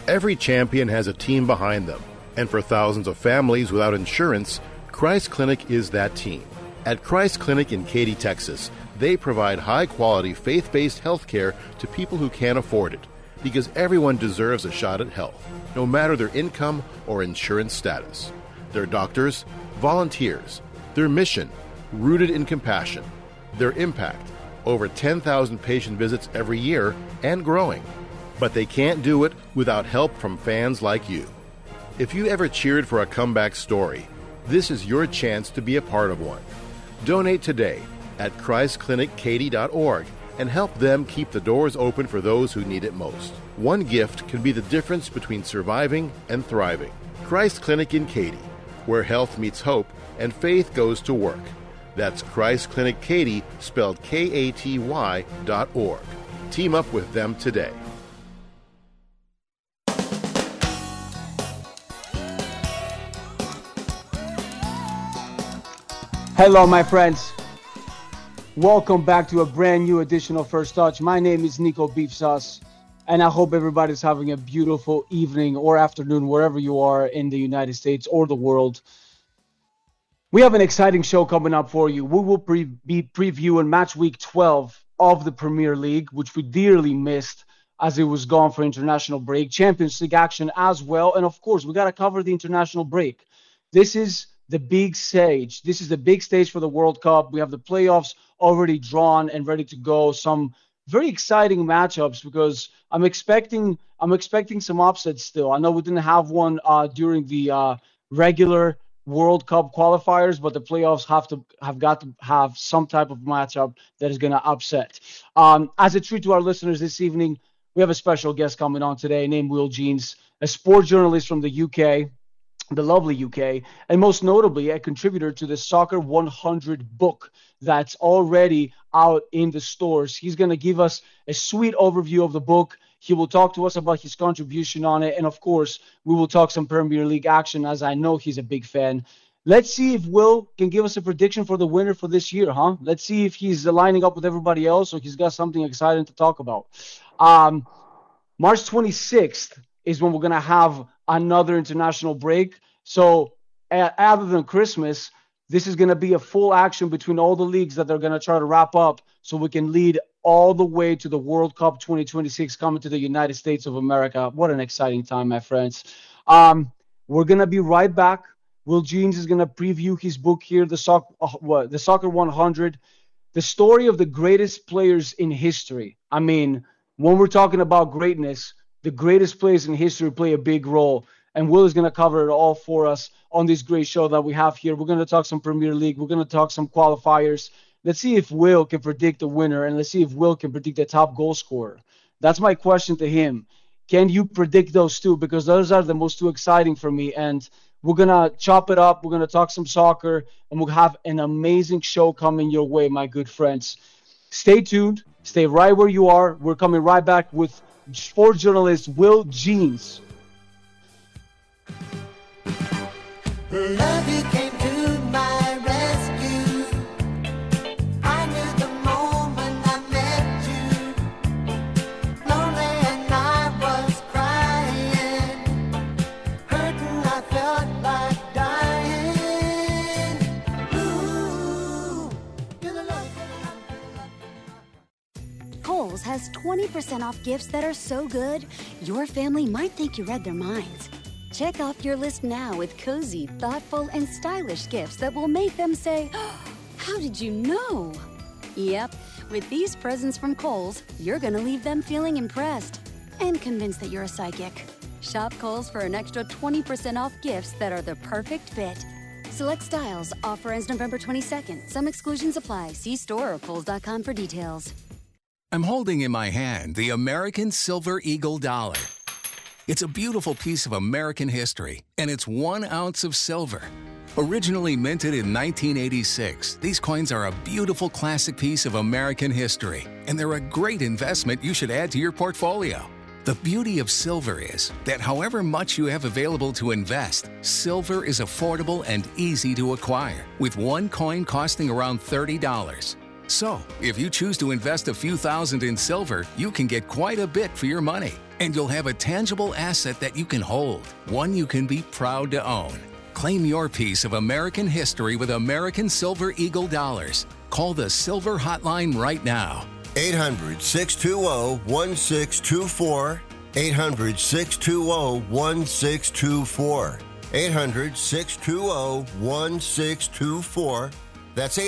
Every champion has a team behind them, and for thousands of families without insurance, Christ Clinic is that team. At Christ Clinic in Katy, Texas, they provide high-quality, faith-based health care to people who can't afford it, because everyone deserves a shot at health, no matter their income or insurance status. Their doctors, volunteers, their mission, rooted in compassion, their impact, over 10,000 patient visits every year and growing. But they can't do it without help from fans like you. If you ever cheered for a comeback story, this is your chance to be a part of one. Donate today at ChristClinicKaty.org and help them keep the doors open for those who need it most. One gift can be the difference between surviving and thriving. Christ Clinic in Katy, where health meets hope and faith goes to work. That's Christ Clinic Katy, spelled Katy.org. Team up with them today. Hello, my friends. Welcome back to a brand new edition of First Touch. My name is Nico Beef Sauce, and I hope everybody's having a beautiful evening or afternoon wherever you are in the United States or the world. We have an exciting show coming up for you. We will be previewing match week 12 of the Premier League, which we dearly missed as it was gone for international break. Champions League action as well. And of course, we got to cover the international break. This is the big stage. This is the big stage for the World Cup. We have the playoffs already drawn and ready to go. Some very exciting matchups because I'm expecting some upsets still. I know we didn't have one during the regular World Cup qualifiers, but the playoffs have got to have some type of matchup that is going to upset. As a treat to our listeners this evening, we have a special guest coming on today named Will Jeans, a sports journalist from the UK, the lovely UK, and most notably a contributor to the Soccer 100 book that's already out in the stores. He's going to give us a sweet overview of the book. He will talk to us about his contribution on it. And of course, we will talk some Premier League action, as I know he's a big fan. Let's see if Will can give us a prediction for the winner for this year, huh? Let's see if he's lining up with everybody else or he's got something exciting to talk about. March 26th is when we're going to have another international break. So other than Christmas, this is going to be a full action between all the leagues that they're going to try to wrap up so we can lead all the way to the World Cup 2026 coming to the United States of America. What an exciting time, my friends. We're going to be right back. Will Jeans is going to preview his book here, the Soccer 100, the story of the greatest players in history. I mean, when we're talking about greatness, the greatest players in history play a big role. And Will is going to cover it all for us on this great show that we have here. We're going to talk some Premier League. We're going to talk some qualifiers. Let's see if Will can predict the winner, and let's see if Will can predict the top goal scorer. That's my question to him. Can you predict those two? Because those are the most two exciting for me. And we're going to chop it up. We're going to talk some soccer, and we'll have an amazing show coming your way, my good friends. Stay tuned. Stay right where you are. We're coming right back with sports journalist Will Jeans. Love you came to my rescue. I knew the moment I met you. Lonely and I was crying. Hurting, I felt like dying. Ooh, you're the love. Kohl's has 20% off gifts that are so good, your family might think you read their minds. Check off your list now with cozy, thoughtful, and stylish gifts that will make them say, oh, how did you know? Yep, with these presents from Kohl's, you're going to leave them feeling impressed and convinced that you're a psychic. Shop Kohl's for an extra 20% off gifts that are the perfect fit. Select styles. Offer ends November 22nd. Some exclusions apply. See store or Kohls.com for details. I'm holding in my hand the American Silver Eagle dollar. It's a beautiful piece of American history, and it's 1 ounce of silver. Originally minted in 1986, these coins are a beautiful classic piece of American history, and they're a great investment you should add to your portfolio. The beauty of silver is that however much you have available to invest, silver is affordable and easy to acquire, with one coin costing around $30. So, if you choose to invest a few thousand in silver, you can get quite a bit for your money. And you'll have a tangible asset that you can hold, one you can be proud to own. Claim your piece of American history with American Silver Eagle dollars. Call the Silver Hotline right now. 800-620-1624. 800-620-1624. 800-620-1624. That's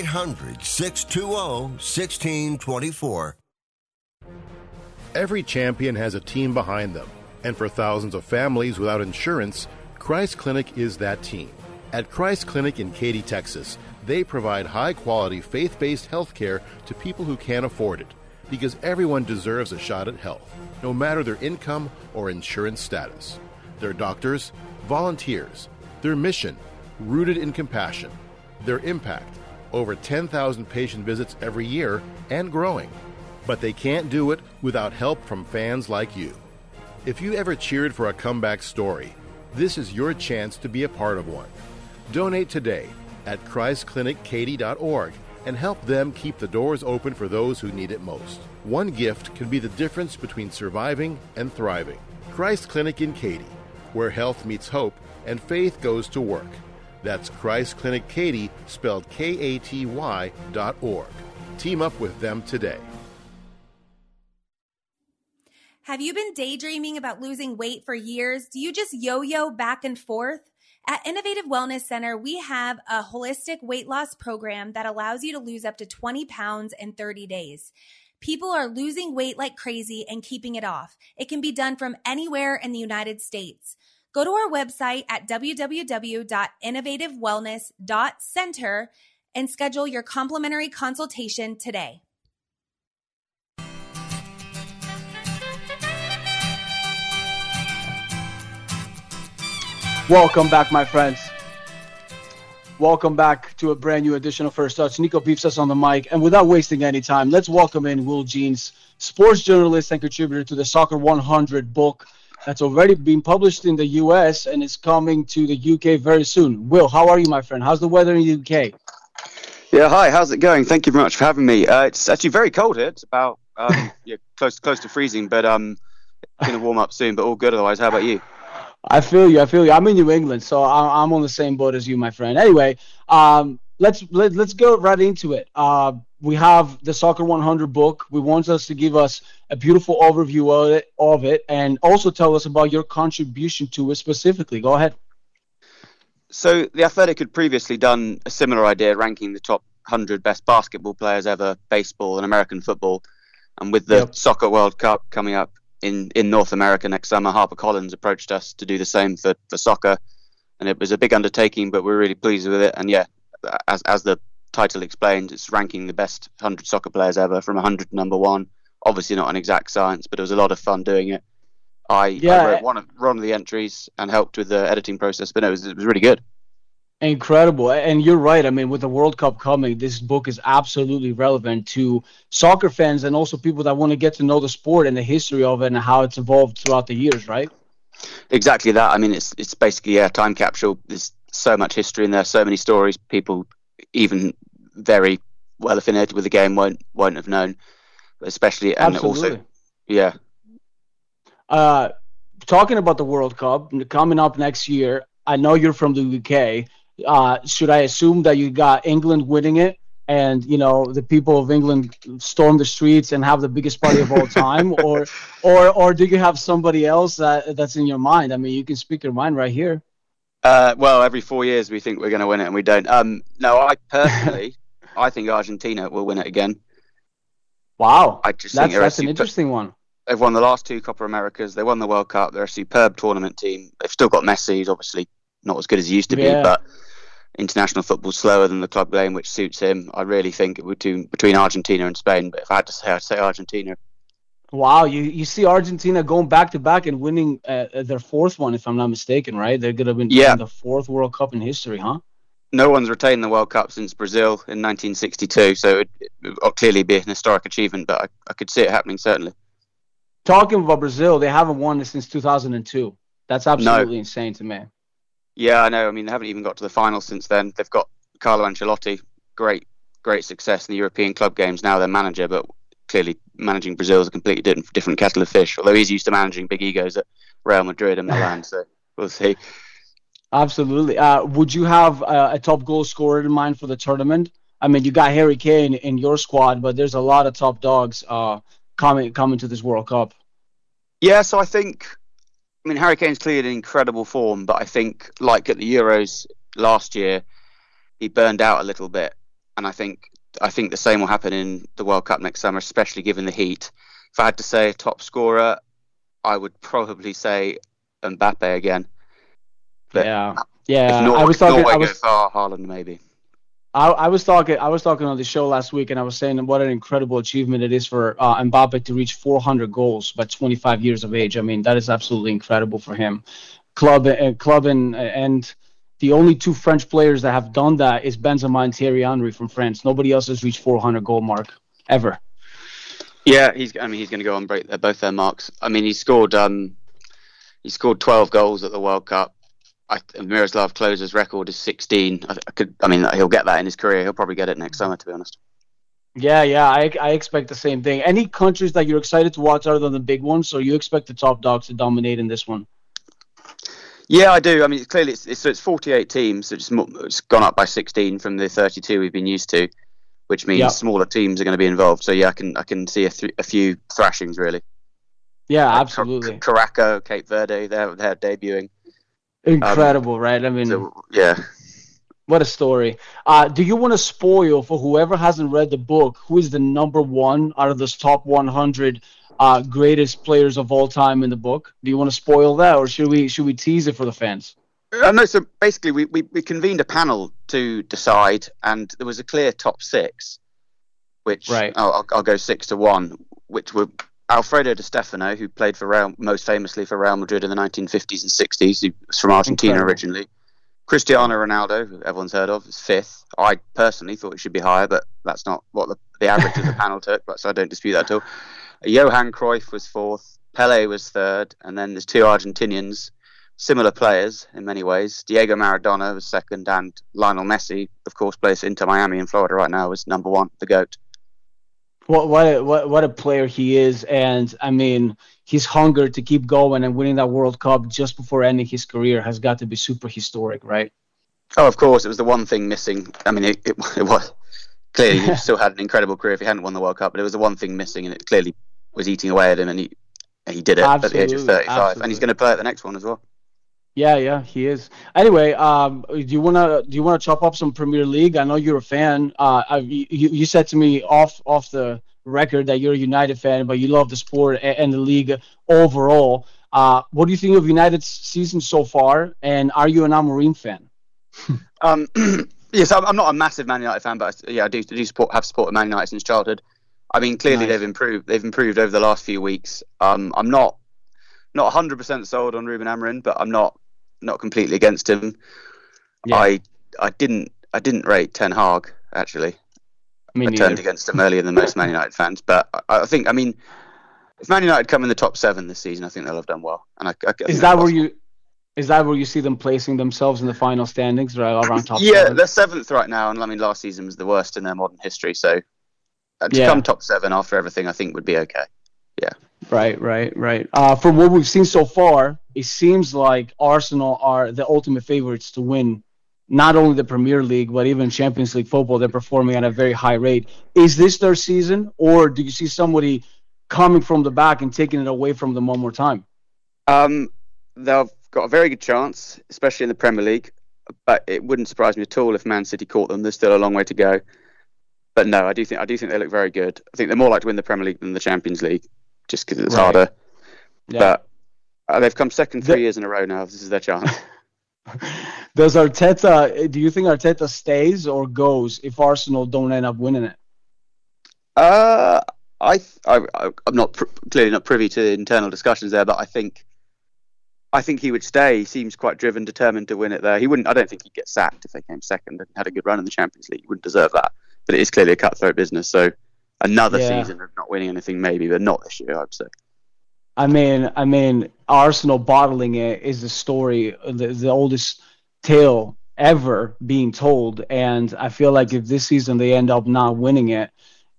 800-620-1624. Every champion has a team behind them, and for thousands of families without insurance, Christ Clinic is that team. At Christ Clinic in Katy, Texas, they provide high-quality, faith-based health care to people who can't afford it, because everyone deserves a shot at health, no matter their income or insurance status. Their doctors, volunteers, their mission, rooted in compassion, their impact, over 10,000 patient visits every year and growing. But they can't do it without help from fans like you. If you ever cheered for a comeback story, this is your chance to be a part of one. Donate today at ChristClinicKaty.org and help them keep the doors open for those who need it most. One gift can be the difference between surviving and thriving. Christ Clinic in Katy, where health meets hope and faith goes to work. That's Christ Clinic Katy, spelled Katy.org. Team up with them today. Have you been daydreaming about losing weight for years? Do you just yo-yo back and forth? At Innovative Wellness Center, we have a holistic weight loss program that allows you to lose up to 20 pounds in 30 days. People are losing weight like crazy and keeping it off. It can be done from anywhere in the United States. Go to our website at www.innovativewellness.center and schedule your complimentary consultation today. Welcome back, my friends. Welcome back to a brand new edition of First Touch. Nico Beefsas on the mic. And without wasting any time, let's welcome in Will Jeans, sports journalist and contributor to the Soccer 100 book that's already been published in the U.S. and is coming to the U.K. very soon. Will, how are you, my friend? How's the weather in the U.K.? Yeah, hi. How's it going? Thank you very much for having me. It's actually very cold here. It's about close to freezing, but it's going to warm up soon, but all good otherwise. How about you? I feel you. I'm in New England, so I'm on the same boat as you, my friend. Anyway, let's go right into it. We have the Soccer 100 book. We want us to give us a beautiful overview of it, and also tell us about your contribution to it specifically. Go ahead. So The Athletic had previously done a similar idea, ranking the top 100 best basketball players ever, baseball and American football. And with the Soccer World Cup coming up in North America next summer, HarperCollins approached us to do the same for soccer. And it was a big undertaking, but we're really pleased with it. And yeah, as the title explained, it's ranking the best 100 soccer players ever from 100 to number one. Obviously not an exact science, but it was a lot of fun doing it. I wrote one of the entries and helped with the editing process, but it was really good. Incredible. And you're right. I mean, with the World Cup coming, this book is absolutely relevant to soccer fans and also people that want to get to know the sport and the history of it and how it's evolved throughout the years, right? Exactly that. I mean, it's basically a time capsule. There's so much history in there, so many stories people even very well affiliated with the game won't have known, especially and absolutely. Also yeah. Talking about the World Cup coming up next year, I know you're from the UK. Should I assume that you got England winning it and, you know, the people of England storm the streets and have the biggest party of all time? or do you have somebody else that's in your mind? I mean, you can speak your mind right here. Well, every 4 years we think we're going to win it and we don't. No, I personally, I think Argentina will win it again. Wow. I just think that's an interesting one. They've won the last two Copa Americas. They won the World Cup. They're a superb tournament team. They've still got Messi. He's obviously not as good as he used to be, but international football's slower than the club game, which suits him. I really think it would do between Argentina and Spain, but if I had to say, I'd say Argentina. Wow, you see Argentina going back-to-back and winning their fourth one, if I'm not mistaken, right? They're going to win the fourth World Cup in history, huh? No one's retained the World Cup since Brazil in 1962, so it will clearly be an historic achievement, but I could see it happening, certainly. Talking about Brazil, they haven't won it since 2002. That's absolutely insane to me. Yeah, I know. I mean, they haven't even got to the final since then. They've got Carlo Ancelotti, great success in the European club games. Now their manager, but clearly managing Brazil is a completely different kettle of fish. Although he's used to managing big egos at Real Madrid and Milan, so we'll see. Absolutely. Would you have a top goal scorer in mind for the tournament? I mean, you got Harry Kane in your squad, but there's a lot of top dogs coming to this World Cup. Yeah, so I think, Harry Kane's clearly in incredible form, but I think, like at the Euros last year, he burned out a little bit, and I think the same will happen in the World Cup next summer, especially given the heat. If I had to say a top scorer, I would probably say Mbappe again. But yeah. If Norway go far, Haaland maybe. I was talking on the show last week, and I was saying what an incredible achievement it is for Mbappe to reach 400 goals by 25 years of age. I mean, that is absolutely incredible for him. Club and the only two French players that have done that is Benzema and Thierry Henry from France. Nobody else has reached 400 goal mark ever. Yeah, he's going to go and break both their marks. I mean, he scored 12 goals at the World Cup. Miroslav Klose's record is 16. He'll get that in his career. He'll probably get it next summer, to be honest. Yeah, I expect the same thing. Any countries that you're excited to watch other than the big ones, or you expect the top dogs to dominate in this one? Yeah, I do. I mean, clearly it's 48 teams. So it's gone up by 16 from the 32 we've been used to, which means smaller teams are going to be involved. So yeah, I can see a few thrashings really. Yeah, absolutely. Caraco, Cape Verde, they're debuting. Incredible, right? I mean, yeah. What a story. Do you want to spoil for whoever hasn't read the book, who is the number one out of this top 100 greatest players of all time in the book? Do you want to spoil that, or should we tease it for the fans? No, so basically we convened a panel to decide, and there was a clear top six, which I'll go 6-1, which were Alfredo Di Stefano, who played for most famously for Real Madrid in the 1950s and 60s. He was from Argentina originally. Cristiano Ronaldo, who everyone's heard of, is fifth. I personally thought it should be higher, but that's not what the average of the panel took, so I don't dispute that at all. Johan Cruyff was fourth. Pele was third. And then there's two Argentinians, similar players in many ways. Diego Maradona was second, and Lionel Messi, of course, plays Inter Miami in Florida right now, was number one, the GOAT. What a player he is, and I mean, his hunger to keep going and winning that World Cup just before ending his career has got to be super historic, right? Oh, of course, it was the one thing missing. I mean, it was clearly he still had an incredible career if he hadn't won the World Cup, but it was the one thing missing, and it clearly was eating away at him, and he did it at the age of 35, and he's going to play at the next one as well. Yeah, he is. Anyway, do you wanna chop up some Premier League? I know you're a fan. You said to me off the record that you're a United fan, but you love the sport and the league overall. What do you think of United's season so far? And are you an Amorim fan? Yes, I'm not a massive Man United fan, but I do have supported Man United since childhood. I mean, clearly they've improved. They've improved over the last few weeks. I'm not 100% sold on Ruben Amorim, but I'm not completely against him. Yeah. I didn't rate Ten Hag, actually. I turned against him earlier than most Man United fans, but I think, I mean, if Man United come in the top 7 this season, I think they'll have done well. And is that where you see them placing themselves in the final standings, right around top 7? Yeah, they're 7th right now, and I mean, last season was the worst in their modern history, so to come top 7 after everything, I think would be okay. Yeah. Right. From what we've seen so far, it seems like Arsenal are the ultimate favorites to win not only the Premier League, but even Champions League football. They're performing at a very high rate. Is this their season, or do you see somebody coming from the back and taking it away from them one more time? They've got a very good chance, especially in the Premier League, but it wouldn't surprise me at all if Man City caught them. There's still a long way to go. But no, I do think they look very good. I think they're more likely to win the Premier League than the Champions League, just because it's harder. Yeah. But they've come second 3 years in a row now. This is their chance. Do you think Arteta stays or goes if Arsenal don't end up winning it? I'm clearly not privy to internal discussions there, but I think he would stay. He seems quite driven, determined to win it there. I don't think he'd get sacked if they came second and had a good run in the Champions League. He wouldn't deserve that. But it is clearly a cutthroat business, so another season of not winning anything maybe, but not this year, I'd say. I mean, Arsenal bottling it is the story, the oldest tale ever being told, and I feel like if this season they end up not winning it,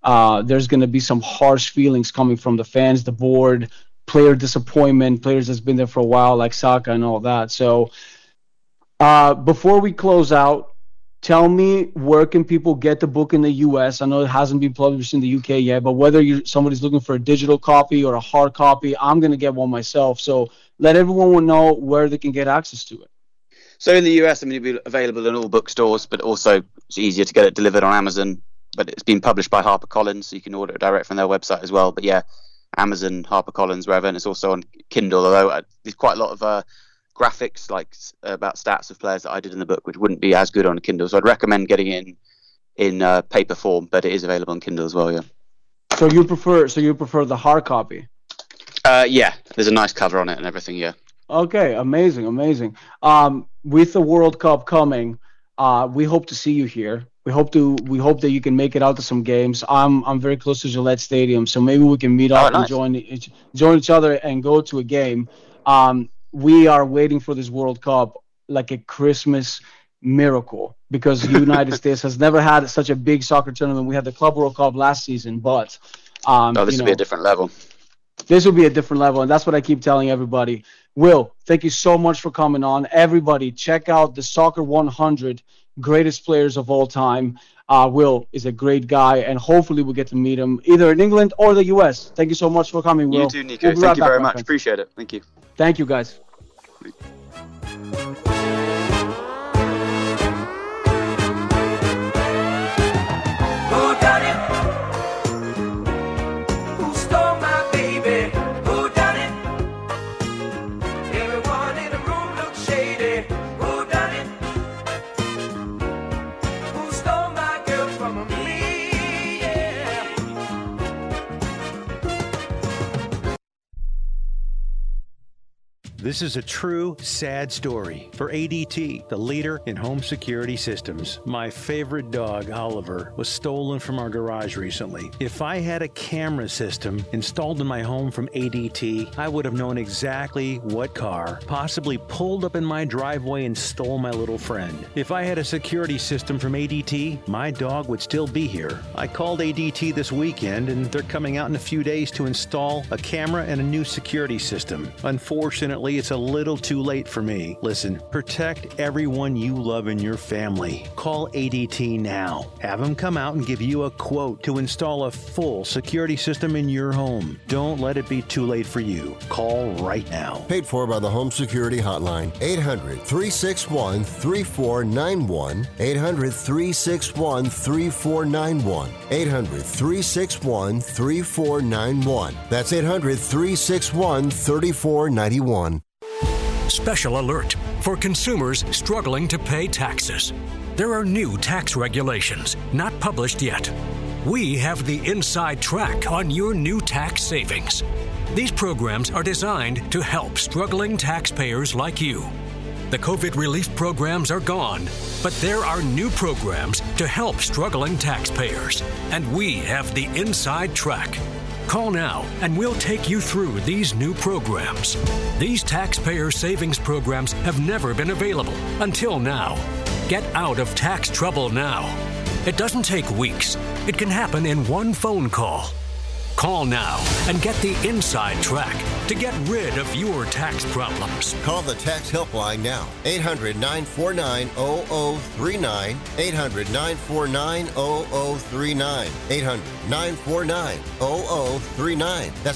there's going to be some harsh feelings coming from the fans, the board, player disappointment, players that's been there for a while like Saka and all that. So before we close out, tell me, where can people get the book in the U.S.? I know it hasn't been published in the U.K. yet, but whether somebody's looking for a digital copy or a hard copy, I'm going to get one myself. So let everyone know where they can get access to it. So in the US, it'll be available in all bookstores, but also it's easier to get it delivered on Amazon. But it's been published by HarperCollins, so you can order it direct from their website as well. But yeah, Amazon, HarperCollins, wherever, and it's also on Kindle, although there's quite a lot of graphics about stats of players that I did in the book, which wouldn't be as good on Kindle. So I'd recommend getting it in paper form, but it is available on Kindle as well. Yeah. So you prefer the hard copy? Yeah, there's a nice cover on it and everything. Yeah. Okay, amazing. With the World Cup coming, we hope to see you here. We hope that you can make it out to some games. I'm very close to Gillette Stadium, so maybe we can meet up and join each other and go to a game. We are waiting for this World Cup like a Christmas miracle, because the United States has never had such a big soccer tournament. We had the Club World Cup last season, but this will be a different level. This will be a different level, and that's what I keep telling everybody. Will, thank you so much for coming on. Everybody, check out the Soccer 100 Greatest Players of All Time. Will is a great guy, and hopefully we'll get to meet him either in England or the U.S. Thank you so much for coming, Will. You too, Nico. Thank you very much. Appreciate it. Thank you. Thank you, guys. This is a true, sad story for ADT, the leader in home security systems. My favorite dog, Oliver, was stolen from our garage recently. If I had a camera system installed in my home from ADT, I would have known exactly what car possibly pulled up in my driveway and stole my little friend. If I had a security system from ADT, my dog would still be here. I called ADT this weekend, and they're coming out in a few days to install a camera and a new security system. Unfortunately, it's a little too late for me. Listen, protect everyone you love in your family. Call ADT now. Have them come out and give you a quote to install a full security system in your home. Don't let it be too late for you. Call right now. Paid for by the Home Security Hotline. 800-361-3491. 800-361-3491. 800-361-3491. That's 800-361-3491. Special alert for consumers struggling to pay taxes. There are new tax regulations not published yet. We have the inside track on your new tax savings. These programs are designed to help struggling taxpayers like you. The COVID relief programs are gone, but there are new programs to help struggling taxpayers, and we have the inside track. Call now and we'll take you through these new programs. These taxpayer savings programs have never been available until now. Get out of tax trouble now. It doesn't take weeks. It can happen in one phone call. Call now and get the inside track to get rid of your tax problems. Call the tax helpline now. 800-949-0039. 800-949-0039. 800-949-0039. That's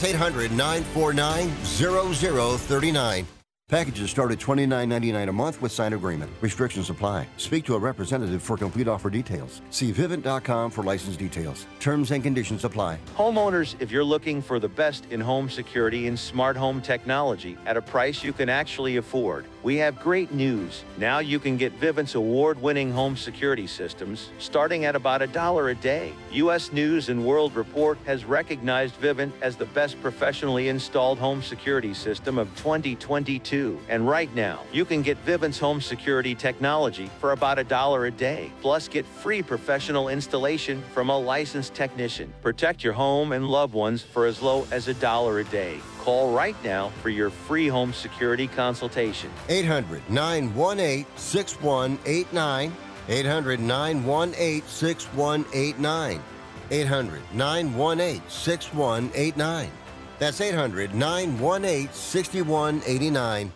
800-949-0039. Packages start at $29.99 a month with signed agreement. Restrictions apply. Speak to a representative for complete offer details. See Vivint.com for license details. Terms and conditions apply. Homeowners, if you're looking for the best in home security and smart home technology at a price you can actually afford, we have great news. Now you can get Vivint's award-winning home security systems starting at about $1 a day. U.S. News and World Report has recognized Vivint as the best professionally installed home security system of 2022. And right now, you can get Vivint's home security technology for about $1 a day. Plus, get free professional installation from a licensed technician. Protect your home and loved ones for as low as $1 a day. Call right now for your free home security consultation. 800-918-6189. 800-918-6189. 800-918-6189. That's 800-918-6189.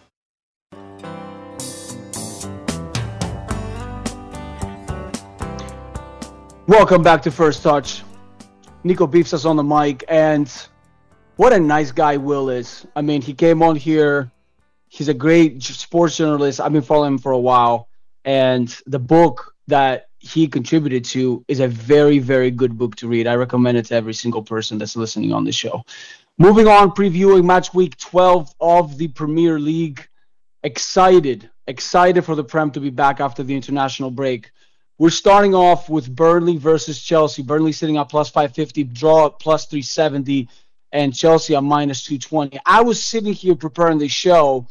Welcome back to First Touch. Nico Beefsas on the mic, and what a nice guy Will is. I mean, he came on here. He's a great sports journalist. I've been following him for a while, and the book that he contributed to is a very, very good book to read. I recommend it to every single person that's listening on the show. Moving on, previewing match week 12 of the Premier League. Excited for the Prem to be back after the international break. We're starting off with Burnley versus Chelsea. Burnley sitting at plus 550, draw at plus 370, and Chelsea at minus 220. I was sitting here preparing the show,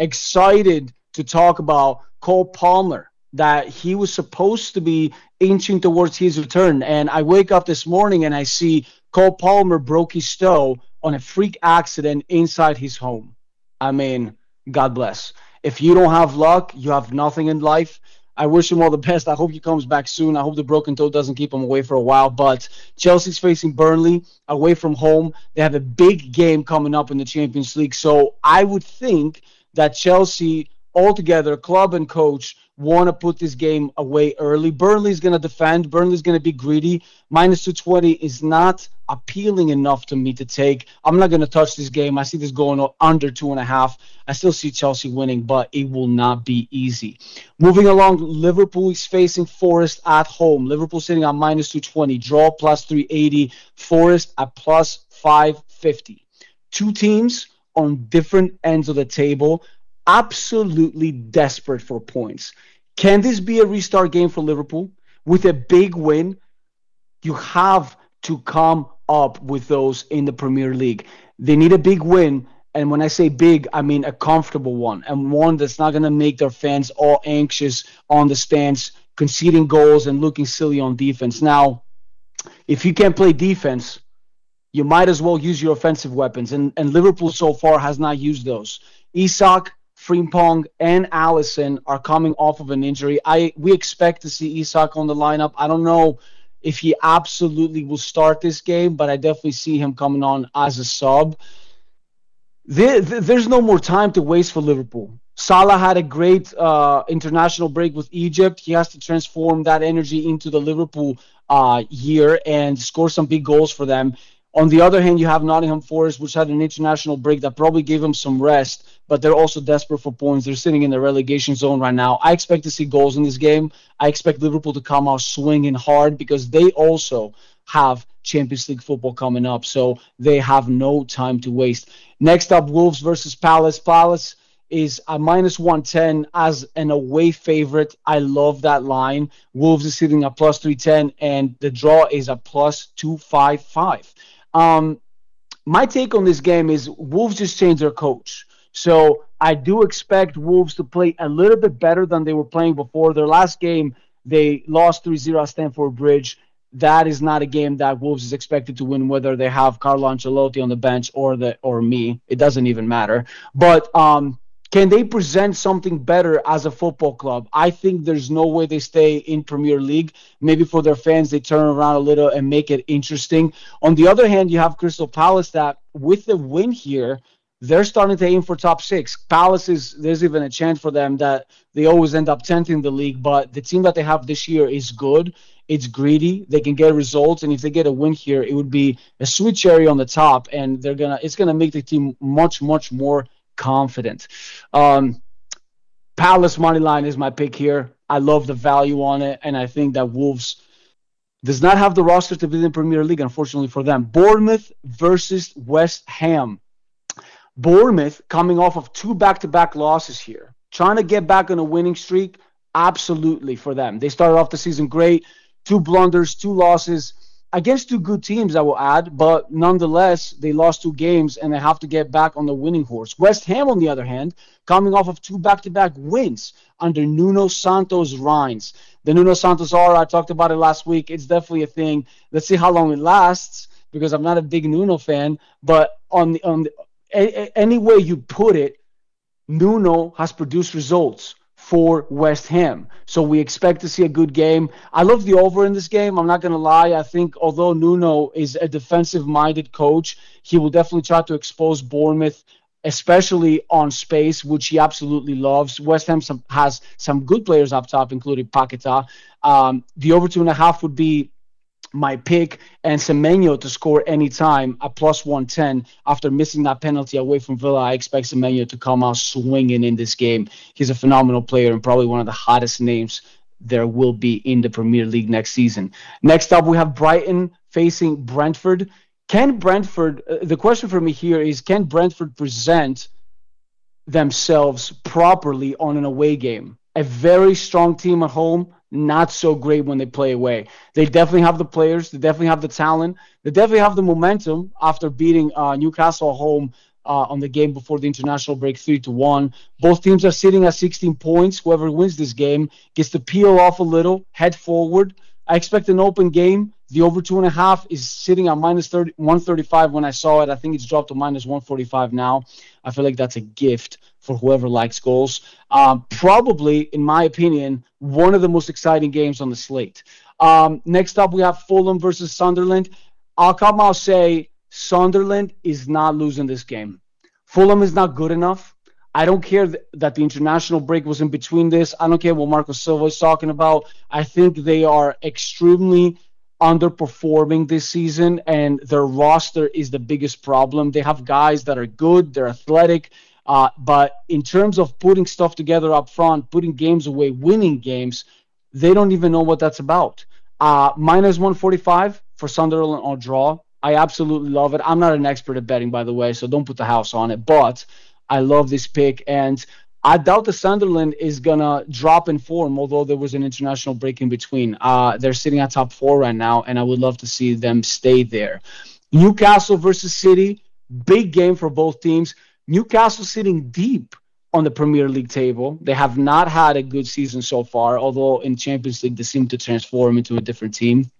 excited to talk about Cole Palmer, that he was supposed to be inching towards his return. And I wake up this morning and I see Cole Palmer broke his toe on a freak accident inside his home. I mean, God bless. If you don't have luck, you have nothing in life. I wish him all the best. I hope he comes back soon. I hope the broken toe doesn't keep him away for a while. But Chelsea's facing Burnley away from home. They have a big game coming up in the Champions League. So I would think that Chelsea altogether, club and coach, want to put this game away early. Burnley's going to defend. Burnley's going to be greedy. Minus 220 is not appealing enough to me to take. I'm not going to touch this game. I see this going under 2.5. I still see Chelsea winning, but it will not be easy. Moving along, Liverpool is facing Forest at home. Liverpool sitting on minus 220. Draw plus 380. Forest at plus 550. Two teams on different ends of the table, absolutely desperate for points. Can this be a restart game for Liverpool? With a big win, you have to come up with those in the Premier League. They need a big win, and when I say big, I mean a comfortable one, and one that's not going to make their fans all anxious on the stands, conceding goals and looking silly on defense. Now, if you can't play defense, you might as well use your offensive weapons, and Liverpool so far has not used those. Isak, Frimpong, and Alisson are coming off of an injury. We expect to see Isak on the lineup. I don't know if he absolutely will start this game, but I definitely see him coming on as a sub. There's no more time to waste for Liverpool. Salah had a great international break with Egypt. He has to transform that energy into the Liverpool year and score some big goals for them. On the other hand, you have Nottingham Forest, which had an international break that probably gave them some rest, but they're also desperate for points. They're sitting in the relegation zone right now. I expect to see goals in this game. I expect Liverpool to come out swinging hard because they also have Champions League football coming up, so they have no time to waste. Next up, Wolves versus Palace. Palace is a minus 110 as an away favorite. I love that line. Wolves is sitting at plus 310, and the draw is a plus 255. My take on this game is Wolves just changed their coach. So I do expect Wolves to play a little bit better than they were playing before. Their last game, they lost 3-0 at Stamford Bridge. That is not a game that Wolves is expected to win, whether they have Carlo Ancelotti on the bench or me. It doesn't even matter. But can they present something better as a football club? I think there's no way they stay in Premier League. Maybe for their fans, they turn around a little and make it interesting. On the other hand, you have Crystal Palace that, with the win here, they're starting to aim for top 6. Palace there's even a chance for them that they always end up 10th in the league, but the team that they have this year is good. It's greedy. They can get results, and if they get a win here, it would be a sweet cherry on the top, and it's gonna make the team much, much more confident. Palace money line is my pick here. I love the value on it, and I think that Wolves does not have the roster to be in the Premier League, unfortunately for them. Bournemouth versus West Ham. Bournemouth coming off of 2 back-to-back losses here. Trying to get back on a winning streak, absolutely for them. They started off the season great. 2 blunders, 2 losses against 2 good teams, I will add, but nonetheless, they lost 2 games and they have to get back on the winning horse. West Ham, on the other hand, coming off of 2 back-to-back wins under Nuno Santos' reins. The Nuno Santos aura, I talked about it last week. It's definitely a thing. Let's see how long it lasts, because I'm not a big Nuno fan, but any way you put it, Nuno has produced results. for West Ham. So we expect to see a good game. I love the over in this game. I'm not going to lie. I think although Nuno is a defensive-minded coach, he will definitely try to expose Bournemouth, especially on space, which he absolutely loves. West Ham has some good players up top, including Paquetá. The over 2.5 would be my pick, and Semenyo to score anytime at plus 110 after missing that penalty away from Villa. I expect Semenyo to come out swinging in this game. He's a phenomenal player and probably one of the hottest names there will be in the Premier League next season. Next up, we have Brighton facing Brentford. The question for me here is, can Brentford present themselves properly on an away game? A very strong team at home, not so great when they play away. They definitely have the players. They definitely have the talent. They definitely have the momentum after beating Newcastle at home on the game before the international break 3-1. Both teams are sitting at 16 points. Whoever wins this game gets to peel off a little, head forward. I expect an open game. The over 2.5 is sitting at minus 135 when I saw it. I think it's dropped to minus 145 now. I feel like that's a gift for whoever likes goals. Probably, in my opinion, one of the most exciting games on the slate. Next up, we have Fulham versus Sunderland. I'll come out say Sunderland is not losing this game. Fulham is not good enough. I don't care that the international break was in between this. I don't care what Marco Silva is talking about. I think they are extremely underperforming this season, and their roster is the biggest problem. They have guys that are good, they're athletic, but in terms of putting stuff together up front, putting games away, winning games, they don't even know what that's about. Minus 145 for Sunderland or draw. I absolutely love it. I'm not an expert at betting, by the way, so don't put the house on it, but I love this pick, and I doubt the Sunderland is going to drop in form, although there was an international break in between. They're sitting at top 4 right now, and I would love to see them stay there. Newcastle versus City, big game for both teams. Newcastle sitting deep on the Premier League table. They have not had a good season so far, although in Champions League they seem to transform into a different team.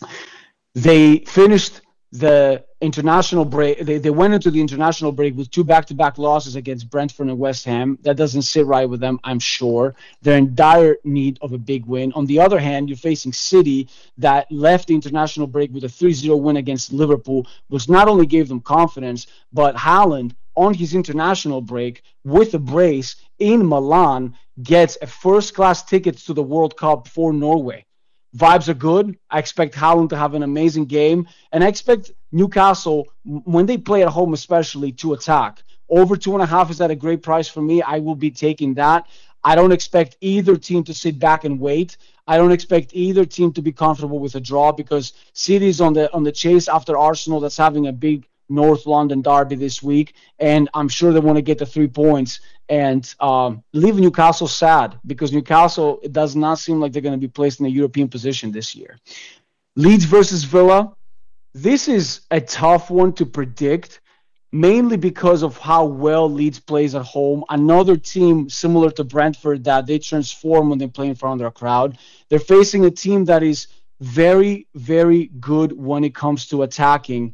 They finished the international break. They went into the international break with 2 back-to-back losses against Brentford and West Ham. That doesn't sit right with them, I'm sure. They're in dire need of a big win. On the other hand, you're facing City that left the international break with a 3-0 win against Liverpool, which not only gave them confidence, but Haaland on his international break with a brace in Milan gets a first-class ticket to the World Cup for Norway. Vibes are good. I expect Haaland to have an amazing game. And I expect Newcastle, when they play at home especially, to attack. Over 2.5 is at a great price for me. I will be taking that. I don't expect either team to sit back and wait. I don't expect either team to be comfortable with a draw because City's on the chase after Arsenal that's having a big North London derby this week. And I'm sure they want to get the 3 points and leave Newcastle sad because Newcastle, it does not seem like they're going to be placed in a European position this year. Leeds versus Villa. This is a tough one to predict, mainly because of how well Leeds plays at home. Another team similar to Brentford that they transform when they play in front of their crowd. They're facing a team that is very, very good when it comes to attacking.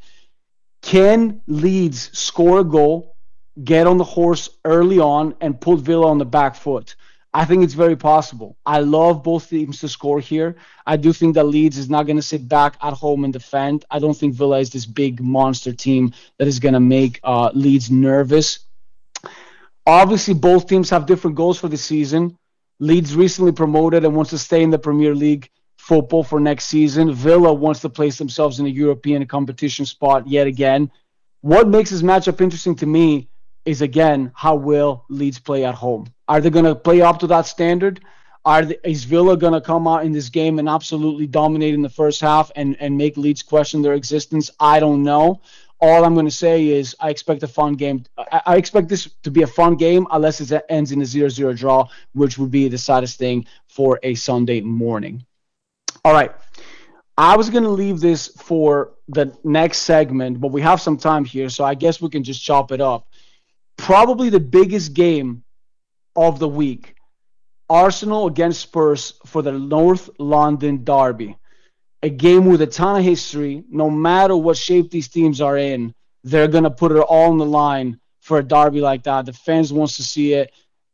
Can Leeds score a goal, get on the horse early on, and put Villa on the back foot? I think it's very possible. I love both teams to score here. I do think that Leeds is not going to sit back at home and defend. I don't think Villa is this big monster team that is going to make Leeds nervous. Obviously, both teams have different goals for the season. Leeds recently promoted and wants to stay in the Premier League football for next season. Villa wants to place themselves in a European competition spot yet again. What makes this matchup interesting to me is, again, how will Leeds play at home. Are they going to play up to that standard? Is Villa going to come out in this game and absolutely dominate in the first half and make Leeds question their existence? I don't know. All I'm going to say is I expect a fun game. I expect this to be a fun game unless it ends in a 0-0 draw, which would be the saddest thing for a Sunday morning. All right. I was going to leave this for the next segment, but we have some time here, so I guess we can just chop it up. Probably the biggest game of the week, Arsenal against Spurs for the North London derby. A game with a ton of history. No matter what shape these teams are in, they're going to put it all on the line for a derby like that. The fans wants to see it.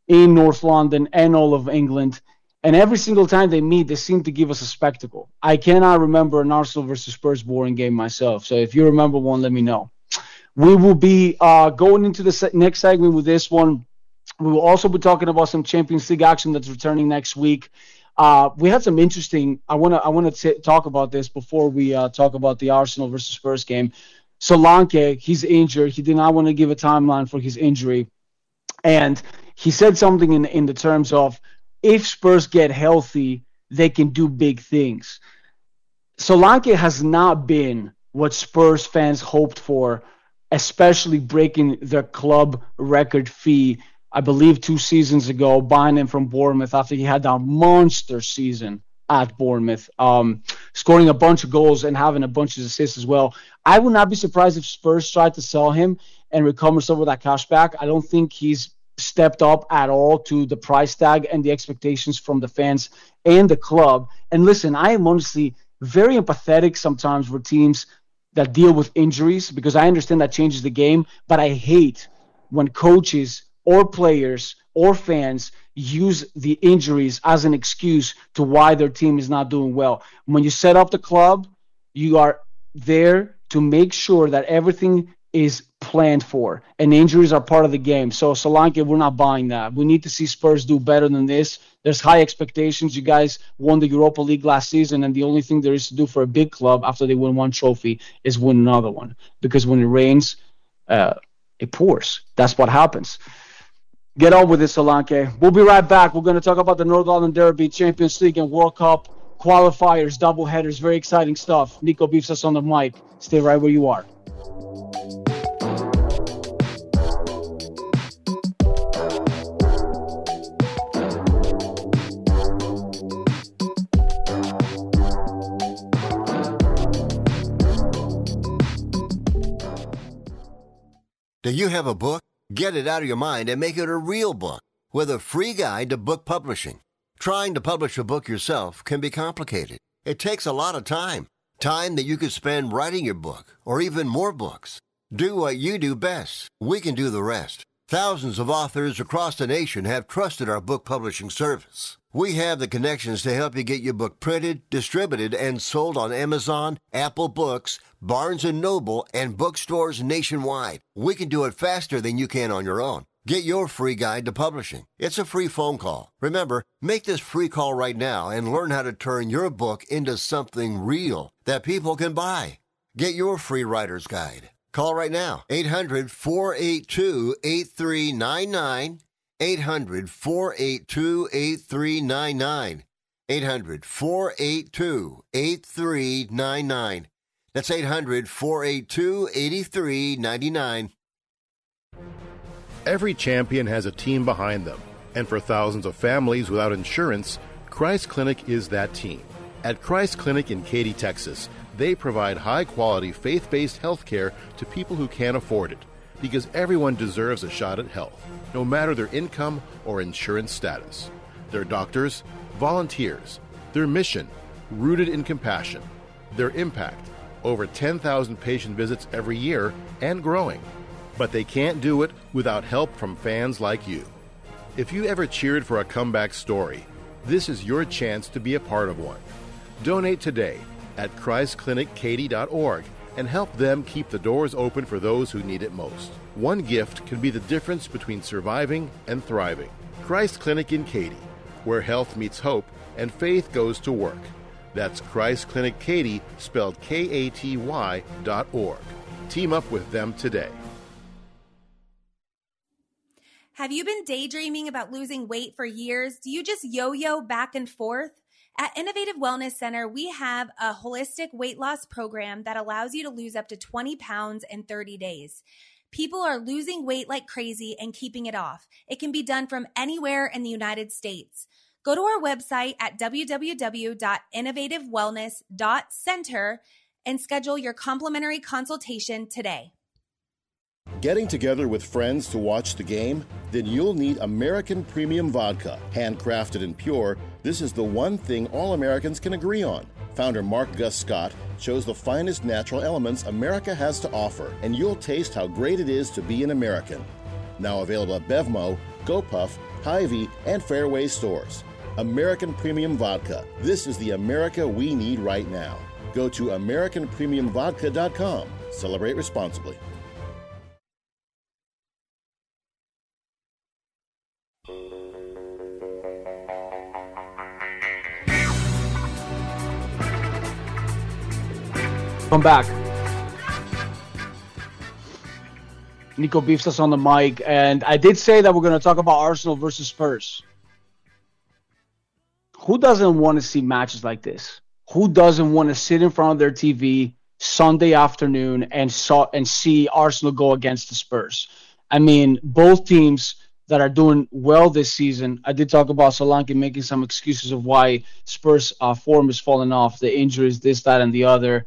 in North London and all of England. And every single time they meet, they seem to give us a spectacle. I cannot remember an Arsenal versus Spurs boring game myself. So if you remember one, let me know. We will be going into the next segment with this one. We will also be talking about some Champions League action that's returning next week. We had some interesting. I want to talk about this before we talk about the Arsenal versus Spurs game. Solanke, he's injured. He did not want to give a timeline for his injury, and he said something in the terms of, if Spurs get healthy, they can do big things. Solanke has not been what Spurs fans hoped for, especially breaking their club record fee, I believe 2 seasons ago, buying him from Bournemouth after he had that monster season at Bournemouth, scoring a bunch of goals and having a bunch of assists as well. I would not be surprised if Spurs tried to sell him and recover some of that cash back. I don't think he's stepped up at all to the price tag and the expectations from the fans and the club. And listen, I am honestly very empathetic sometimes for teams that deal with injuries, because I understand that changes the game, but I hate when coaches or players or fans use the injuries as an excuse to why their team is not doing well. When you set up the club, you are there to make sure that everything is planned for, and injuries are part of the game. So Solanke, we're not buying that. We need to see Spurs do better than this. There's high expectations. You guys won the Europa League last season, and the only thing there is to do for a big club after they win one trophy is win another one, because when it rains, it pours. That's what happens. Get on with it, Solanke. We'll be right back. We're going to talk about the North London Derby, Champions League, and World Cup qualifiers, double headers. Very exciting stuff. Nico Beefsauce on the mic. Stay right where you are. Do you have a book? Get it out of your mind and make it a real book with a free guide to book publishing. Trying to publish a book yourself can be complicated. It takes a lot of time. Time that you could spend writing your book, or even more books. Do what you do best. We can do the rest. Thousands of authors across the nation have trusted our book publishing service. We have the connections to help you get your book printed, distributed, and sold on Amazon, Apple Books, Barnes & Noble, and bookstores nationwide. We can do it faster than you can on your own. Get your free guide to publishing. It's a free phone call. Remember, make this free call right now and learn how to turn your book into something real that people can buy. Get your free writer's guide. Call right now, 800-482-8399, 800-482-8399, 800-482-8399. That's 800-482-8399. Every champion has a team behind them, and for thousands of families without insurance, Christ Clinic is that team. At Christ Clinic in Katy, Texas, they provide high-quality, faith-based health care to people who can't afford it, because everyone deserves a shot at health, no matter their income or insurance status. Their doctors, volunteers, their mission, rooted in compassion, their impact, over 10,000 patient visits every year and growing. But they can't do it without help from fans like you. If you ever cheered for a comeback story, this is your chance to be a part of one. Donate today at ChristClinicKaty.org and help them keep the doors open for those who need it most. One gift can be the difference between surviving and thriving. Christ Clinic in Katy, where health meets hope and faith goes to work. That's Christ Clinic Katy, spelled Katy.org. Team up with them today. Have you been daydreaming about losing weight for years? Do you just yo-yo back and forth? At Innovative Wellness Center, we have a holistic weight loss program that allows you to lose up to 20 pounds in 30 days. People are losing weight like crazy and keeping it off. It can be done from anywhere in the United States. Go to our website at www.innovativewellness.center and schedule your complimentary consultation today. Getting together with friends to watch the game? Then you'll need American Premium Vodka. Handcrafted and pure, this is the one thing all Americans can agree on. Founder Mark Gus Scott chose the finest natural elements America has to offer, and you'll taste how great it is to be an American. Now available at Bevmo, GoPuff, Hy-Vee, and Fairway stores. American Premium Vodka. This is the America we need right now. Go to AmericanPremiumVodka.com. Celebrate responsibly. Come back. Nico Beefs us on the mic, and I did say that we're going to talk about Arsenal versus Spurs. Who doesn't want to see matches like this? Who doesn't want to sit in front of their TV Sunday afternoon and see Arsenal go against the Spurs? I mean, both teams that are doing well this season. I did talk about Solanke making some excuses of why Spurs' form is falling off, the injuries, this, that, and the other.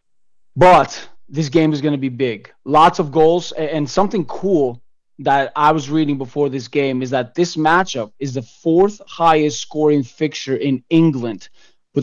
But this game is going to be big. Lots of goals. And something cool that I was reading before this game is that this matchup is the fourth highest scoring fixture in England with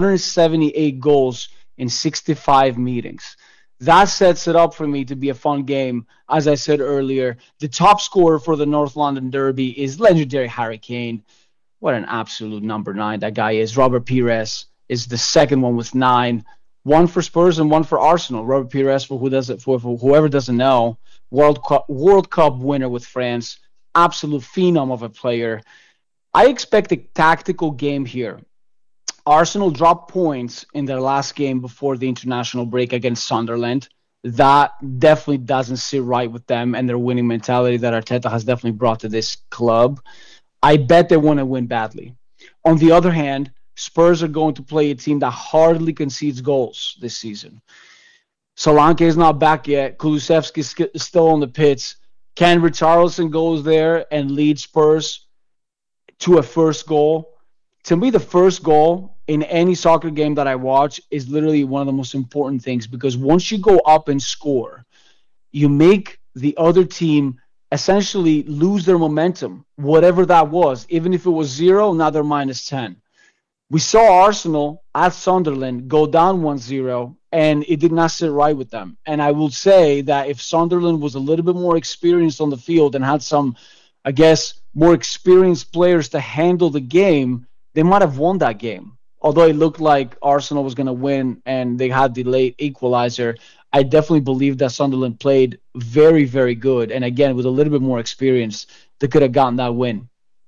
178 goals in 65 meetings. That sets it up for me to be a fun game. As I said earlier, the top scorer for the North London Derby is legendary Harry Kane. What an absolute number 9 that guy is. Robert Pires is the second one with 9. One for Spurs and one for Arsenal. Robert Pires, for whoever doesn't know, World Cup winner with France, absolute phenom of a player. I expect a tactical game here. Arsenal dropped points in their last game before the international break against Sunderland. That definitely doesn't sit right with them and their winning mentality that Arteta has definitely brought to this club. I bet they want to win badly. On the other hand, Spurs are going to play a team that hardly concedes goals this season. Solanke is not back yet. Kulusevski is still on the pitch. Can Richarlison goes there and lead Spurs to a first goal? To me, the first goal in any soccer game that I watch is literally one of the most important things, because once you go up and score, you make the other team essentially lose their momentum, whatever that was. Even if it was 0, now they're minus 10. We saw Arsenal at Sunderland go down 1-0, and it did not sit right with them. And I will say that if Sunderland was a little bit more experienced on the field and had some, I guess, more experienced players to handle the game, they might have won that game. Although it looked like Arsenal was going to win and they had the late equalizer, I definitely believe that Sunderland played very, very good. And again, with a little bit more experience, they could have gotten that win.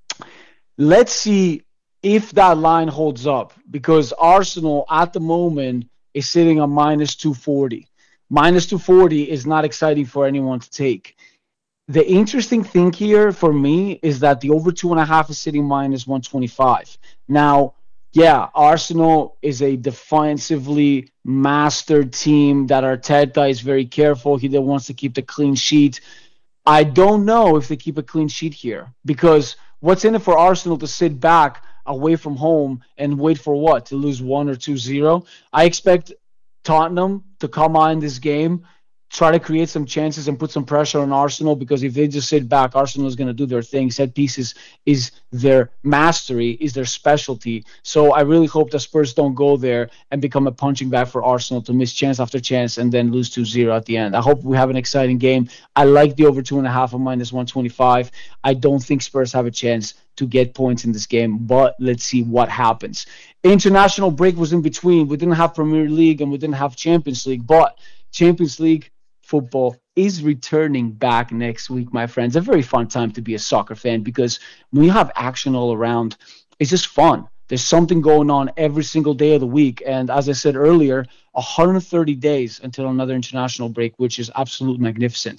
Let's see if that line holds up, because Arsenal at the moment is sitting on minus 240. Minus 240 is not exciting for anyone to take. The interesting thing here for me is that the over 2.5 is sitting minus 125. Now, yeah, Arsenal is a defensively mastered team that Arteta is very careful. He wants to keep the clean sheet. I don't know if they keep a clean sheet here, because what's in it for Arsenal to sit back away from home and wait for what? To lose 1 or 2-0? I expect Tottenham to come on this game, try to create some chances and put some pressure on Arsenal, because if they just sit back, Arsenal is going to do their thing. Set pieces is their mastery, is their specialty. So I really hope the Spurs don't go there and become a punching bag for Arsenal to miss chance after chance and then lose 2-0 at the end. I hope we have an exciting game. I like the over 2.5 of minus 125. I don't think Spurs have a chance to get points in this game, but let's see what happens. International break was in between. We didn't have Premier League and we didn't have Champions League, but Champions League football is returning back next week, my friends. A very fun time to be a soccer fan, because when you have action all around, it's just fun. There's something going on every single day of the week. And as I said earlier, 130 days until another international break, which is absolutely magnificent.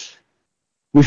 We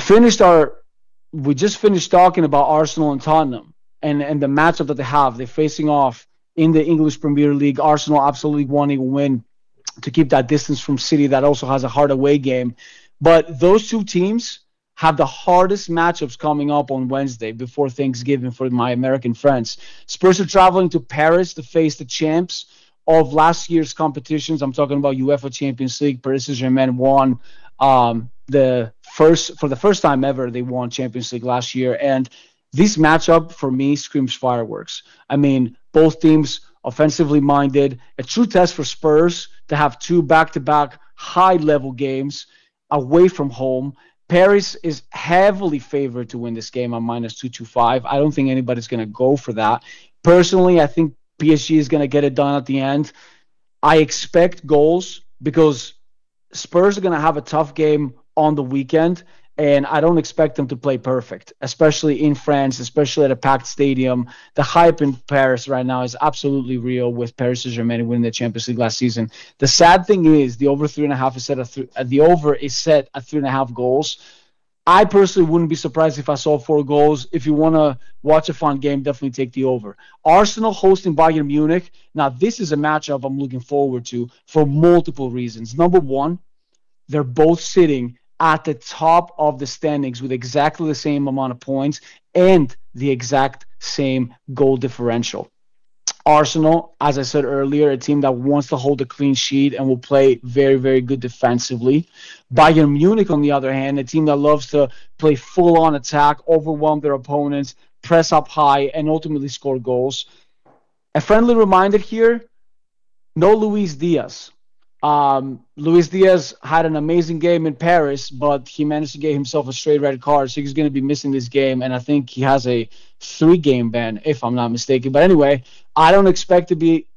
just finished talking about Arsenal and Tottenham and the matchup that they have. They're facing off in the English Premier League. Arsenal absolutely wanting to win to keep that distance from City, that also has a hard away game. But those two teams have the hardest matchups coming up on Wednesday before Thanksgiving for my American friends. Spurs are traveling to Paris to face the champs of last year's competitions. I'm talking about UEFA Champions League. Paris Saint-Germain won for the first time ever. They won Champions League last year. And this matchup, for me, screams fireworks. I mean, both teams offensively minded. A true test for Spurs to have two back-to-back high-level games away from home. Paris is heavily favored to win this game on minus 225. I don't think anybody's going to go for that. Personally, I think PSG is going to get it done at the end. I expect goals because Spurs are going to have a tough game on the weekend, and I don't expect them to play perfect, especially in France, especially at a packed stadium. The hype in Paris right now is absolutely real with Paris Saint-Germain winning the Champions League last season. The sad thing is the over 3.5 is set at the over is set at 3.5 goals. I personally wouldn't be surprised if I saw 4 goals. If you want to watch a fun game, definitely take the over. Arsenal hosting Bayern Munich. Now, this is a matchup I'm looking forward to for multiple reasons. Number one, they're both sitting at the top of the standings with exactly the same amount of points and the exact same goal differential. Arsenal, as I said earlier, a team that wants to hold a clean sheet and will play very, very good defensively. Bayern Munich, on the other hand, a team that loves to play full-on attack, overwhelm their opponents, press up high, and ultimately score goals. A friendly reminder here, no Luis Diaz. Luis Diaz had an amazing game in Paris, but he managed to get himself a straight red card, so he's going to be missing this game, and I think he has a 3-game ban, if I'm not mistaken. But anyway, I don't expect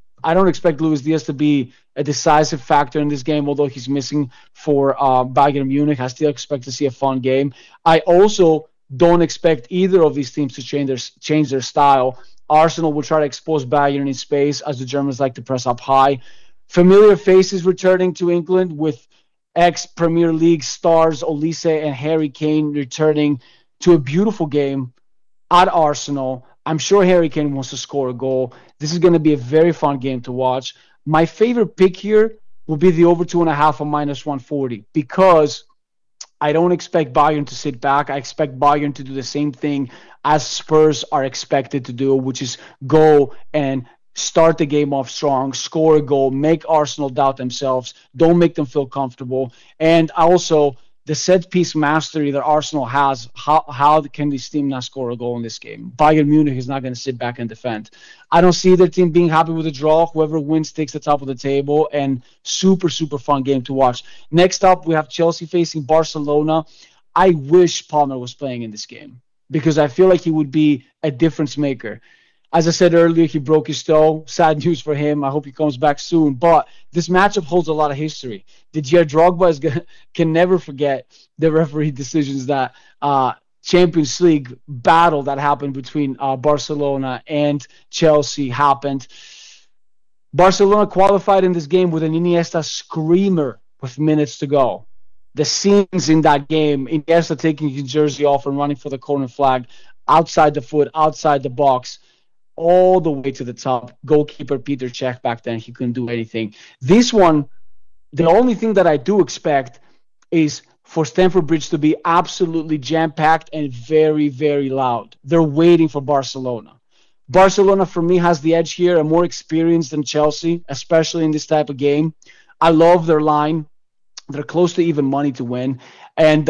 Luis Diaz to be a decisive factor in this game, although he's missing for Bayern Munich. I still expect to see a fun game. I also don't expect either of these teams to change their style. Arsenal will try to expose Bayern in space, as the Germans like to press up high. Familiar faces returning to England with ex-Premier League stars Olise and Harry Kane returning to a beautiful game at Arsenal. I'm sure Harry Kane wants to score a goal. This is going to be a very fun game to watch. My favorite pick here will be the over 2.5 on minus 140 because I don't expect Bayern to sit back. I expect Bayern to do the same thing as Spurs are expected to do, which is go and start the game off strong, score a goal, make Arsenal doubt themselves, don't make them feel comfortable. And also, the set-piece mastery that Arsenal has, how can this team not score a goal in this game? Bayern Munich is not going to sit back and defend. I don't see their team being happy with a draw. Whoever wins takes the top of the table, and super, super fun game to watch. Next up, we have Chelsea facing Barcelona. I wish Palmer was playing in this game because I feel like he would be a difference maker. As I said earlier, he broke his toe. Sad news for him. I hope he comes back soon. But this matchup holds a lot of history. Didier Drogba can never forget the referee decisions that Champions League battle that happened between Barcelona and Chelsea happened. Barcelona qualified in this game with an Iniesta screamer with minutes to go. The scenes in that game, Iniesta taking his jersey off and running for the corner flag, outside the foot, outside the box, all the way to the top. Goalkeeper Peter Cech back then, he couldn't do anything. This one, the only thing that I do expect is for Stamford Bridge to be absolutely jam-packed and very, very loud. They're waiting for Barcelona. Barcelona, for me, has the edge here, and more experience than Chelsea, especially in this type of game. I love their line. They're close to even money to win. And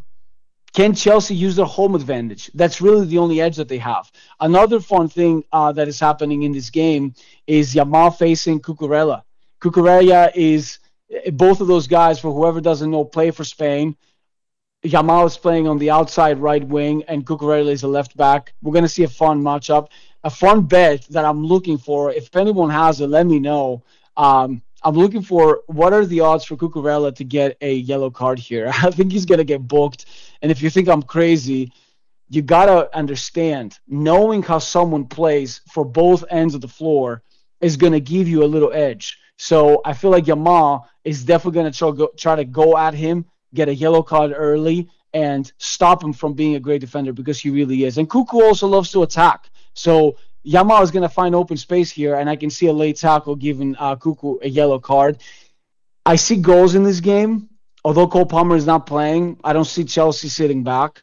can Chelsea use their home advantage? That's really the only edge that they have. Another fun thing that is happening in this game is Yamal facing Cucurella. Cucurella is, both of those guys, for whoever doesn't know, play for Spain. Yamal is playing on the outside right wing, and Cucurella is a left back. We're going to see a fun matchup. A fun bet that I'm looking for, if anyone has it, let me know. I'm looking for what are the odds for Cucurella to get a yellow card here. I think he's going to get booked. And if you think I'm crazy, you got to understand, knowing how someone plays for both ends of the floor is going to give you a little edge. So I feel like Yamal is definitely going to try to go at him, get a yellow card early, and stop him from being a great defender because he really is. And Cucu also loves to attack. So Yamal is going to find open space here, and I can see a late tackle giving Cucu a yellow card. I see goals in this game. Although Cole Palmer is not playing, I don't see Chelsea sitting back.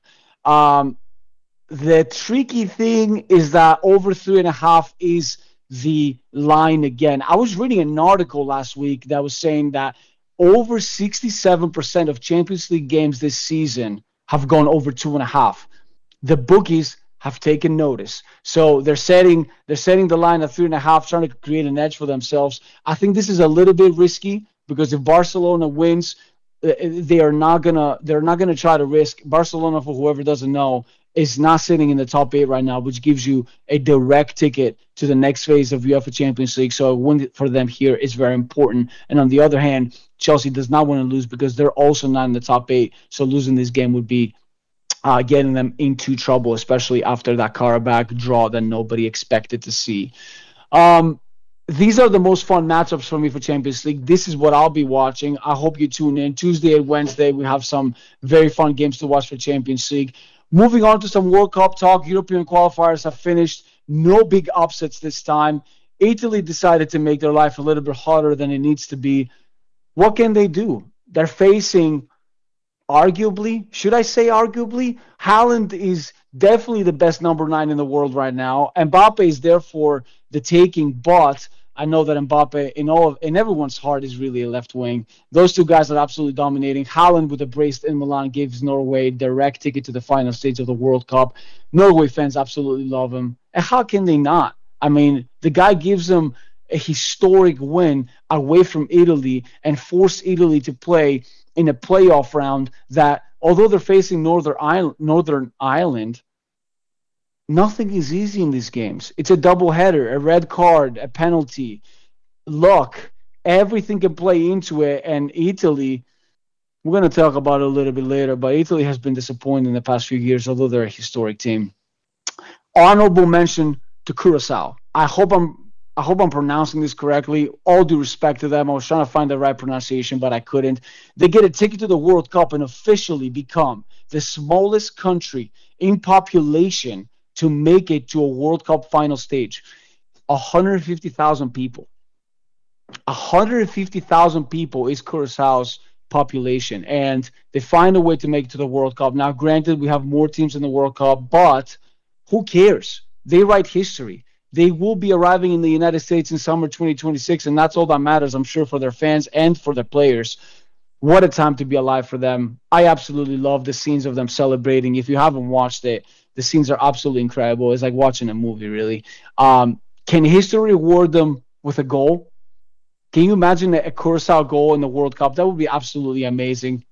The tricky thing is that over 3.5 is the line again. I was reading an article last week that was saying that over 67% of Champions League games this season have gone over 2.5. The bookies have taken notice. So they're setting the line at 3.5, trying to create an edge for themselves. I think this is a little bit risky because if Barcelona wins, they're not gonna try to risk. Barcelona, for whoever doesn't know, is not sitting in the top 8 right now, which gives you a direct ticket to the next phase of UEFA Champions League. So a win for them here is very important. And on the other hand, Chelsea does not want to lose because they're also not in the top 8. So losing this game would be getting them into trouble, especially after that Karabakh draw that nobody expected to see. These are the most fun matchups for me for Champions League. This is what I'll be watching. I hope you tune in. Tuesday and Wednesday, we have some very fun games to watch for Champions League. Moving on to some World Cup talk. European qualifiers have finished. No big upsets this time. Italy decided to make their life a little bit harder than it needs to be. What can they do? They're facing, arguably, should I say arguably? Haaland is definitely the best number 9 in the world right now. Mbappe is there for the taking, but I know that Mbappe in everyone's heart is really a left wing. Those two guys are absolutely dominating. Haaland with a brace in Milan gives Norway direct ticket to the final stage of the World Cup. Norway fans absolutely love him. And how can they not? I mean, the guy gives them a historic win away from Italy and forced Italy to play in a playoff round that, although they're facing Northern Ireland, nothing is easy in these games. It's a doubleheader, a red card, a penalty, luck. Everything can play into it. And Italy, we're going to talk about it a little bit later, but Italy has been disappointing in the past few years, although they're a historic team. Honorable mention to Curacao. I hope I'm pronouncing this correctly. All due respect to them. I was trying to find the right pronunciation, but I couldn't. They get a ticket to the World Cup and officially become the smallest country in population to make it to a World Cup final stage. 150,000 people. 150,000 people is Curaçao's population, and they find a way to make it to the World Cup. Now, granted, we have more teams in the World Cup, but who cares? They write history. They will be arriving in the United States in summer 2026, and that's all that matters, I'm sure, for their fans and for their players. What a time to be alive for them. I absolutely love the scenes of them celebrating. If you haven't watched it, the scenes are absolutely incredible. It's like watching a movie, really. Can history reward them with a goal? Can you imagine a Curaçao goal in the World Cup? That would be absolutely amazing.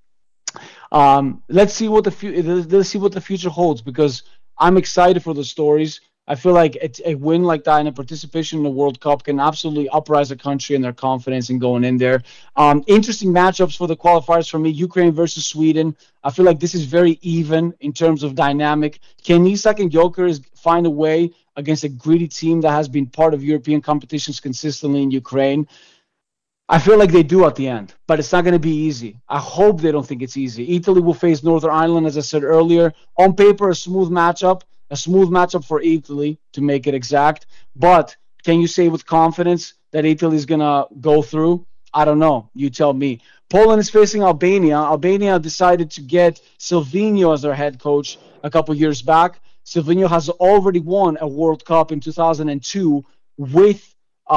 Let's see what the future holds, because I'm excited for the stories. I feel like a win like that and a participation in the World Cup can absolutely uprise a country and their confidence in going in there. Interesting matchups for the qualifiers for me. Ukraine versus Sweden. I feel like this is very even in terms of dynamic. Can Isak and Gyökeres find a way against a gritty team that has been part of European competitions consistently in Ukraine? I feel like they do at the end, but it's not going to be easy. I hope they don't think it's easy. Italy will face Northern Ireland, as I said earlier. On paper, a smooth matchup for Italy, to make it exact. But can you say with confidence that Italy is going to go through? I don't know. You tell me. Poland is facing Albania. Albania decided to get Silvinho as their head coach a couple years back. Silvinho has already won a World Cup in 2002 with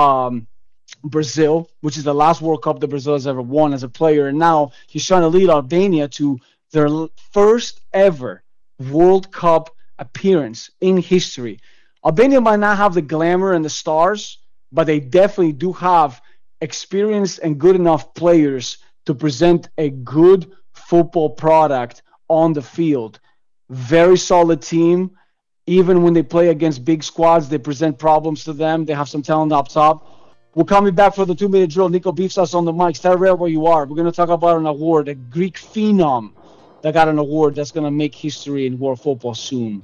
Brazil, which is the last World Cup that Brazil has ever won as a player. And now he's trying to lead Albania to their first ever World Cup appearance in history. Albania might not have the glamour and the stars, but they definitely do have experienced and good enough players to present a good football product on the field. Very solid team. Even when they play against big squads, they present problems to them. They have some talent up top. We're coming back for the 2-minute drill. Nico Beefsauce on the mic. Stay right where you are. We're going to talk about an award, a Greek phenom that got an award that's going to make history in world football soon.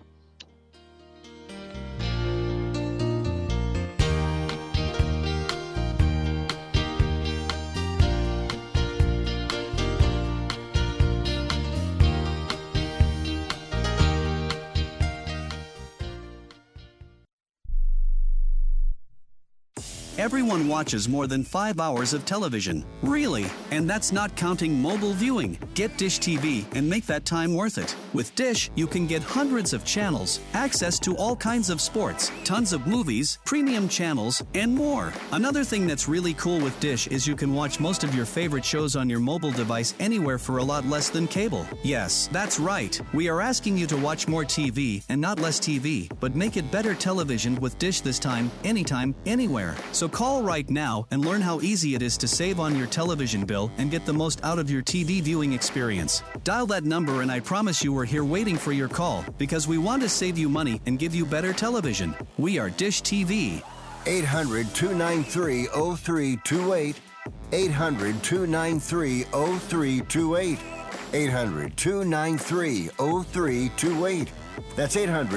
Everyone watches more than 5 hours of television. Really? And that's not counting mobile viewing. Get Dish TV and make that time worth it. With Dish, you can get hundreds of channels, access to all kinds of sports, tons of movies, premium channels, and more. Another thing that's really cool with Dish is you can watch most of your favorite shows on your mobile device anywhere for a lot less than cable. Yes, that's right. We are asking you to watch more TV and not less TV, but make it better television with Dish this time, anytime, anywhere. So call right now and learn how easy it is to save on your television bill and get the most out of your TV viewing experience. Dial that number and I promise you we're here waiting for your call because we want to save you money and give you better television. We are Dish TV. 800-293-0328. 800-293-0328. 800-293-0328. That's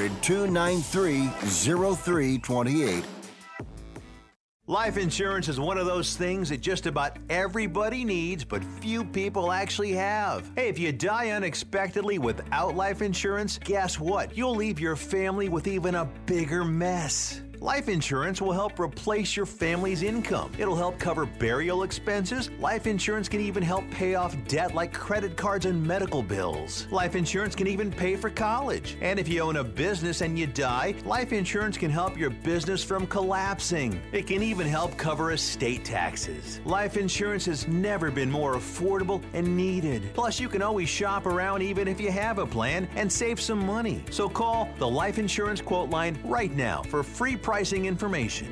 800-293-0328. Life insurance is one of those things that just about everybody needs, but few people actually have. Hey, if you die unexpectedly without life insurance, guess what? You'll leave your family with even a bigger mess. Life insurance will help replace your family's income. It'll help cover burial expenses. Life insurance can even help pay off debt like credit cards and medical bills. Life insurance can even pay for college. And if you own a business and you die, life insurance can help your business from collapsing. It can even help cover estate taxes. Life insurance has never been more affordable and needed. Plus, you can always shop around even if you have a plan and save some money. So call the Life Insurance Quote Line right now for free pricing information.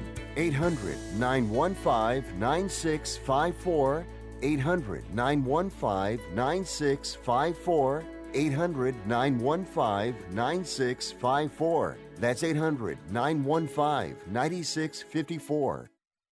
800-915-9654. 800-915-9654. 800-915-9654. That's 800-915-9654.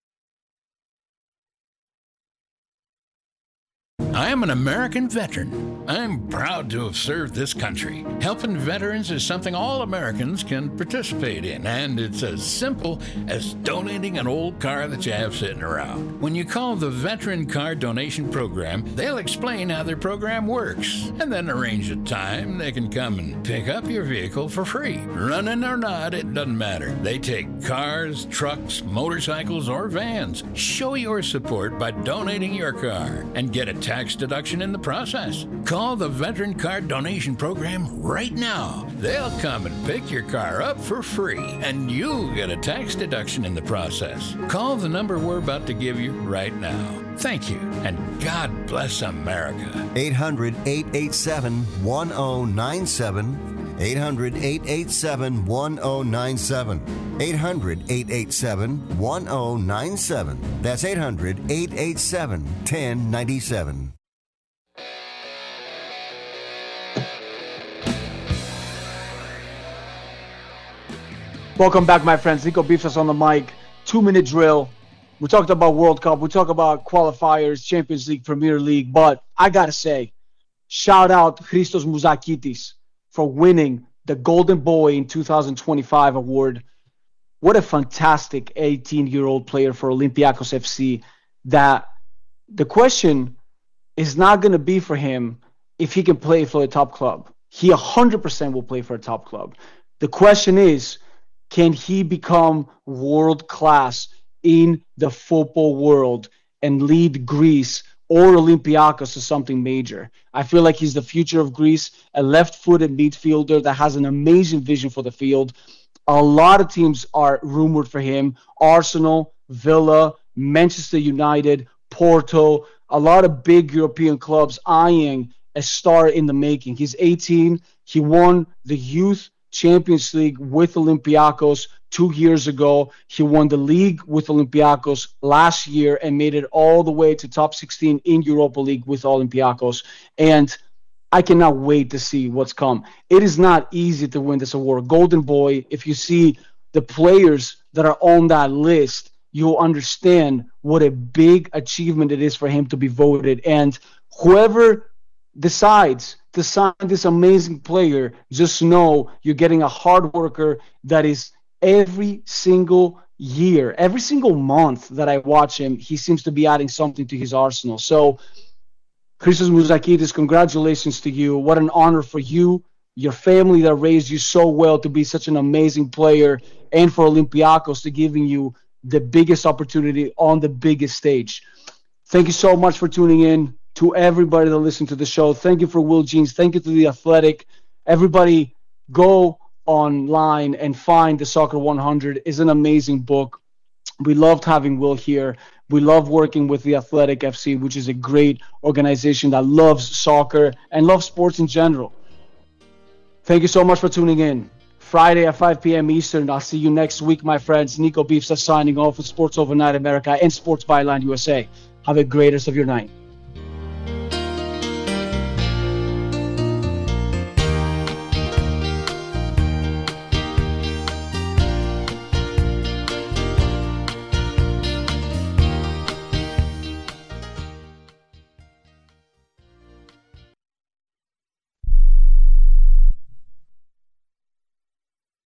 I am an American veteran. I'm proud to have served this country. Helping veterans is something all Americans can participate in, and it's as simple as donating an old car that you have sitting around. When you call the Veteran Car Donation Program, they'll explain how their program works, and then arrange a time they can come and pick up your vehicle for free. Running or not, it doesn't matter. They take cars, trucks, motorcycles, or vans. Show your support by donating your car and get a tax deduction in the process. Call the Veteran Car Donation Program right now. They'll come and pick your car up for free, and you'll get a tax deduction in the process. Call the number we're about to give you right now. Thank you, and God bless America. 800-887-1097. 800-887-1097. 800-887-1097. That's 800-887-1097. Welcome back, my friends. Nico Beefsauce on the mic. 2-minute drill. We talked about World Cup. We talked about qualifiers, Champions League, Premier League. But I got to say, shout out Christos Mouzakitis for winning the Golden Boy in 2025 award. What a fantastic 18-year-old player for Olympiacos FC. That the question is not going to be for him if he can play for a top club. He 100% will play for a top club. The question is, can he become world-class in the football world and lead Greece or Olympiacos to something major? I feel like he's the future of Greece, a left-footed midfielder that has an amazing vision for the field. A lot of teams are rumored for him. Arsenal, Villa, Manchester United, Porto, a lot of big European clubs eyeing a star in the making. He's 18. He won the Youth Champions League with Olympiacos 2 years ago. He won the league with Olympiacos last year and made it all the way to top 16 in Europa League with Olympiacos. And I cannot wait to see what's come. It is not easy to win this award. Golden Boy, if you see the players that are on that list, you'll understand what a big achievement it is for him to be voted. And whoever decides to sign this amazing player, just know you're getting a hard worker that is every single year, every single month that I watch him, he seems to be adding something to his arsenal. So, Christos Mouzakitis, congratulations to you. What an honor for you, your family that raised you so well to be such an amazing player, and for Olympiacos to giving you the biggest opportunity on the biggest stage. Thank you so much for tuning in. To everybody that listened to the show, thank you for Will Jeans. Thank you to The Athletic. Everybody, go online and find The Soccer 100. It's an amazing book. We loved having Will here. We love working with The Athletic FC, which is a great organization that loves soccer and loves sports in general. Thank you so much for tuning in. Friday at 5 p.m. Eastern. I'll see you next week, my friends. Nico Beefsa signing off with Sports Overnight America and Sports Byline USA. Have a great rest of your night.